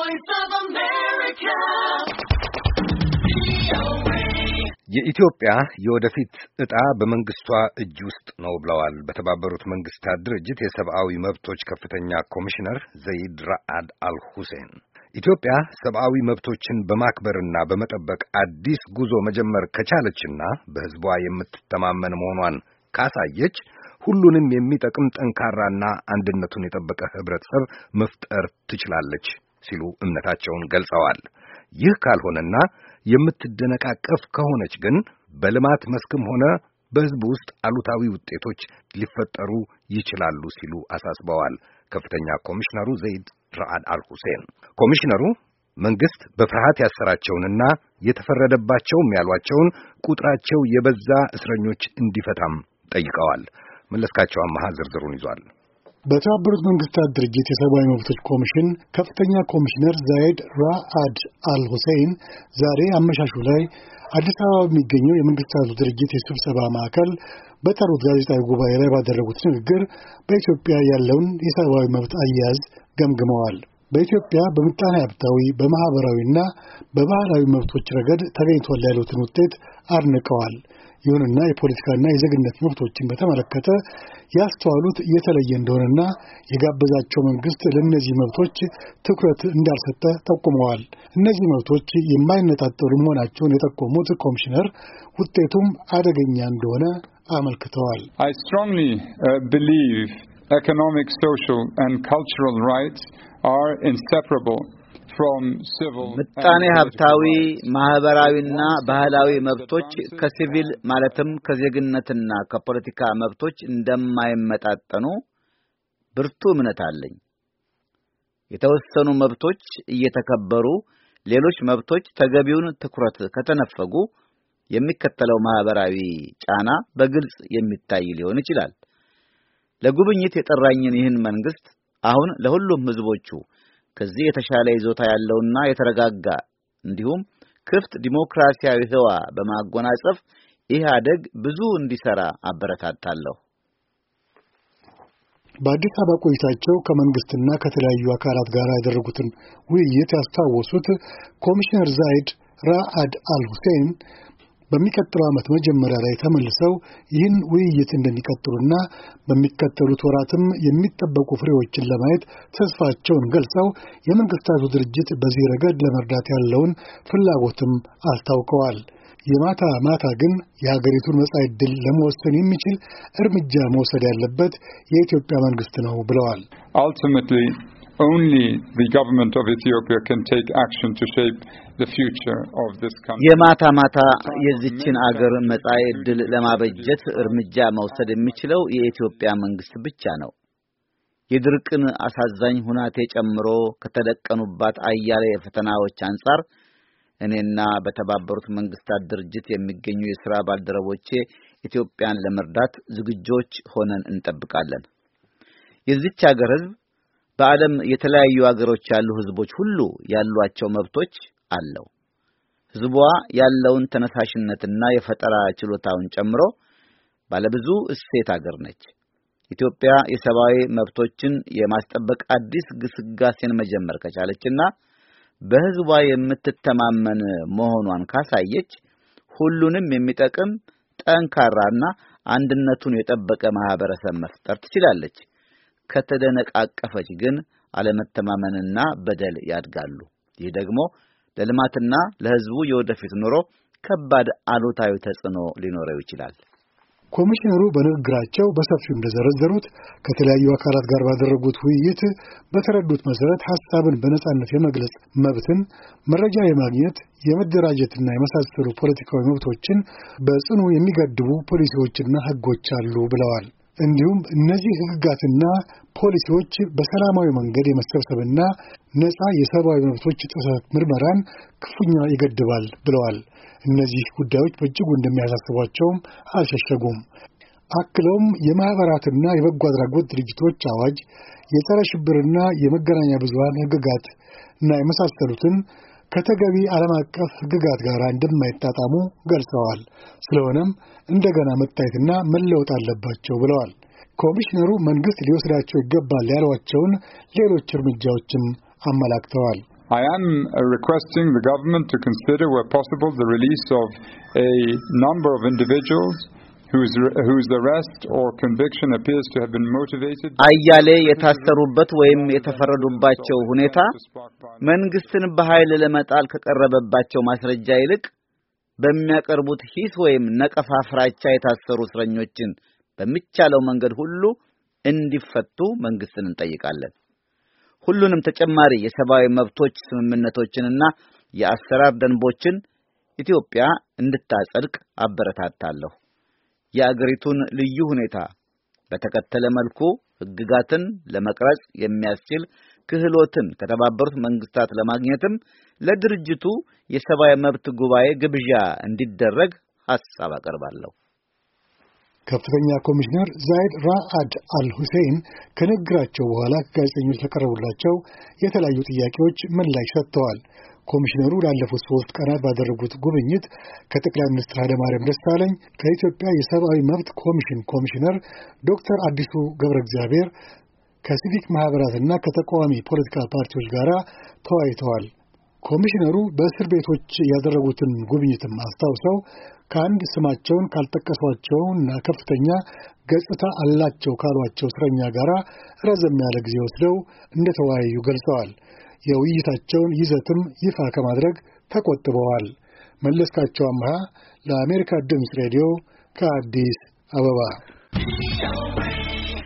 voice of America. የኢትዮጵያ የወደፊት ዕጣ በመንግስቷ እጅ ውስጥ ነው ብለዋል በተባበሩት መንግስታት ድርጅት የሰብአዊ መብቶች ከፍተኛ ኮሚሽነር ዘይድ ራአድ አል ሁሴን። ኢትዮጵያ ሰብአዊ መብቶችን በማክበርና በመጠበቅ አዲስ ጉዞ መጀመር ከቻለችና በሕዝቧ የምትተማመን መሆኗን ካሳየች ሁሉንም የሚጠቅም ጠንካራና አንድነቱን የጠበቀ ህብረተሰብ መፍጠር ትችላለች ሲሉ እምነታቸውን ገልጸዋል። ይህ ካልሆነና የምትደነቃቀፍ ከሆነች ግን በልማት መስክም ሆነ በሕዝብ ውስጥ አሉታዊ ውጤቶች ሊፈጠሩ ይችላሉ ሲሉ አሳስበዋል። ከፍተኛ ኮሚሽነሩ ዘይድ ራአድ አል ሁሴን ኮሚሽነሩ መንግስት በፍርሃት ያሰራቸውንና የተፈረደባቸውም ያሏቸውን ቁጥራቸው የበዛ እስረኞች እንዲፈታም ጠይቀዋል። መለስካቸው አማሃ ዝርዝሩን ይዟል። በተባበሩት መንግስታት ድርጅት የሰብአዊ መብቶች ኮሚሽን ከፍተኛ ኮሚሽነር ዘይድ ራአድ አል ሁሴን ዛሬ አመሻሹ ላይ አዲስ አበባ በሚገኘው የመንግስታቱ ድርጅት የስብሰባ ማዕከል በጠሩት ጋዜጣዊ ጉባኤ ላይ ባደረጉት ንግግር በኢትዮጵያ ያለውን የሰብአዊ መብት አያያዝ ገምግመዋል። በኢትዮጵያ በምጣኔ ሀብታዊ፣ በማህበራዊና በባህላዊ መብቶች ረገድ ተገኝቷል ያሉትን ውጤት አድንቀዋል። ይሁንና የፖለቲካና የዜግነት መብቶችን በተመለከተ ያስተዋሉት የተለየ እንደሆነና የጋበዛቸው መንግስት ለእነዚህ መብቶች ትኩረት እንዳልሰጠ ጠቁመዋል። እነዚህ መብቶች የማይነጣጠሉ መሆናቸውን የጠቆሙት ኮሚሽነር ውጤቱም አደገኛ እንደሆነ አመልክተዋል። I strongly believe economic, social and cultural rights are inseparable. ምጣኔ ሀብታዊ፣ ማህበራዊና ባህላዊ መብቶች ከሲቪል ማለትም ከዜግነትና ከፖለቲካ መብቶች እንደማይመጣጠኑ ብርቱ እምነት አለኝ። የተወሰኑ መብቶች እየተከበሩ ሌሎች መብቶች ተገቢውን ትኩረት ከተነፈጉ የሚከተለው ማህበራዊ ጫና በግልጽ የሚታይ ሊሆን ይችላል። ለጉብኝት የጠራኝን ይህን መንግስት አሁን ለሁሉም ህዝቦቹ ከዚህ የተሻለ ይዞታ ያለውና የተረጋጋ እንዲሁም ክፍት ዲሞክራሲያዊ ህዋ በማጎናጸፍ ኢህአደግ ብዙ እንዲሰራ አበረታታለሁ። በአዲስ አበባ ቆይታቸው ከመንግስትና ከተለያዩ አካላት ጋር ያደረጉትን ውይይት ያስታወሱት ኮሚሽነር ዘይድ ራአድ አል ሁሴን በሚቀጥለው ዓመት መጀመሪያ ላይ ተመልሰው ይህን ውይይት እንደሚቀጥሉና በሚከተሉት ወራትም የሚጠበቁ ፍሬዎችን ለማየት ተስፋቸውን ገልጸው የመንግስታቱ ድርጅት በዚህ ረገድ ለመርዳት ያለውን ፍላጎትም አስታውቀዋል። የማታ ማታ ግን የሀገሪቱን መጻኢ ዕድል ለመወሰን የሚችል እርምጃ መውሰድ ያለበት የኢትዮጵያ መንግስት ነው ብለዋል። Ultimately, only the government of Ethiopia can take action to shape the future of this country. የማታ ማታ የዚችን አገር መጻኢ ዕድል ለማበጀት እርምጃ መውሰድ የሚችለው የኢትዮጵያ መንግስት ብቻ ነው። የድርቅን አሳዛኝ ሁናቴ ጨምሮ ከተደቀኑባት አያሌ ፈተናዎች አንጻር እኔና በተባበሩት መንግስታት ድርጅት የሚገኙ የሥራ ባልደረቦቼ ኢትዮጵያን ለመርዳት ዝግጆች ሆነን እንጠብቃለን። የዚች አገር ህዝብ በዓለም የተለያዩ አገሮች ያሉ ህዝቦች ሁሉ ያሏቸው መብቶች አለው። ህዝቧ ያለውን ተነሳሽነትና የፈጠራ ችሎታውን ጨምሮ ባለብዙ እሴት አገር ነች። ኢትዮጵያ የሰብአዊ መብቶችን የማስጠበቅ አዲስ ግስጋሴን መጀመር ከቻለችና በህዝቧ የምትተማመን መሆኗን ካሳየች ሁሉንም የሚጠቅም ጠንካራና አንድነቱን የጠበቀ ማህበረሰብ መፍጠር ትችላለች። ከተደነቃቀፈች ግን አለመተማመንና በደል ያድጋሉ። ይህ ደግሞ ለልማትና ለህዝቡ የወደፊት ኑሮ ከባድ አሉታዊ ተጽዕኖ ሊኖረው ይችላል። ኮሚሽነሩ በንግግራቸው በሰፊው እንደዘረዘሩት ከተለያዩ አካላት ጋር ባደረጉት ውይይት በተረዱት መሰረት ሐሳብን በነጻነት የመግለጽ መብትን፣ መረጃ የማግኘት፣ የመደራጀትና የመሳሰሉ ፖለቲካዊ መብቶችን በጽኑ የሚገድቡ ፖሊሲዎችና ህጎች አሉ ብለዋል። እንዲሁም እነዚህ ህግጋትና ፖሊሲዎች በሰላማዊ መንገድ የመሰብሰብና ነጻ የሰብአዊ መብቶች ጥሰት ምርመራን ክፉኛ ይገድባል ብለዋል። እነዚህ ጉዳዮች በእጅጉ እንደሚያሳስቧቸውም አልሸሸጉም። አክለውም የማህበራትና የበጎ አድራጎት ድርጅቶች አዋጅ፣ የጸረ ሽብርና የመገናኛ ብዙሃን ህግጋት እና የመሳሰሉትን ከተገቢ ዓለም አቀፍ ህግጋት ጋር እንደማይጣጣሙ ገልጸዋል። ስለሆነም እንደገና መታየትና መለወጥ አለባቸው ብለዋል። ኮሚሽነሩ መንግስት ሊወስዳቸው ይገባል ያሏቸውን ሌሎች እርምጃዎችም አመላክተዋል። I am requesting the government to consider, where possible, the release of a number of individuals whose arrest or conviction appears to have been motivated አያሌ የታሰሩበት ወይም የተፈረዱባቸው ሁኔታ መንግስትን በኃይል ለመጣል ከቀረበባቸው ማስረጃ ይልቅ በሚያቀርቡት ሂስ ወይም ነቀፋ ፍራቻ የታሰሩ እስረኞችን በሚቻለው መንገድ ሁሉ እንዲፈቱ መንግስትን እንጠይቃለን። ሁሉንም ተጨማሪ የሰብአዊ መብቶች ስምምነቶችንና የአሰራር ደንቦችን ኢትዮጵያ እንድታጸድቅ አበረታታለሁ። የአገሪቱን ልዩ ሁኔታ በተከተለ መልኩ ህግጋትን ለመቅረጽ የሚያስችል ክህሎትን ከተባበሩት መንግስታት ለማግኘትም ለድርጅቱ የሰብአዊ መብት ጉባኤ ግብዣ እንዲደረግ ሐሳብ አቀርባለሁ። ከፍተኛ ኮሚሽነር ዛይድ ራአድ አልሁሴን ከንግግራቸው በኋላ ጋዜጠኞች ተቀረቡላቸው የተለያዩ ጥያቄዎች ምላሽ ሰጥተዋል። ኮሚሽነሩ ላለፉት 3 ቀናት ባደረጉት ጉብኝት ከጠቅላይ ሚኒስትር ኃይለማርያም ደሳለኝ፣ ከኢትዮጵያ የሰብአዊ መብት ኮሚሽን ኮሚሽነር ዶክተር አዲሱ ገብረ እግዚአብሔር፣ ከሲቪክ ማህበራትና ከተቃዋሚ ፖለቲካ ፓርቲዎች ጋር ተወያይተዋል። ኮሚሽነሩ በእስር ቤቶች ያደረጉትን ጉብኝትም አስታውሰው ከአንድ ስማቸውን ካልጠቀሷቸውና ከፍተኛ ገጽታ አላቸው ካሏቸው እስረኛ ጋር ረዘም ያለ ጊዜ ወስደው እንደተወያዩ ገልጸዋል። የውይይታቸውን ይዘትም ይፋ ከማድረግ ተቆጥበዋል። መለስካቸው አምሃ ለአሜሪካ ድምፅ ሬዲዮ ከአዲስ አበባ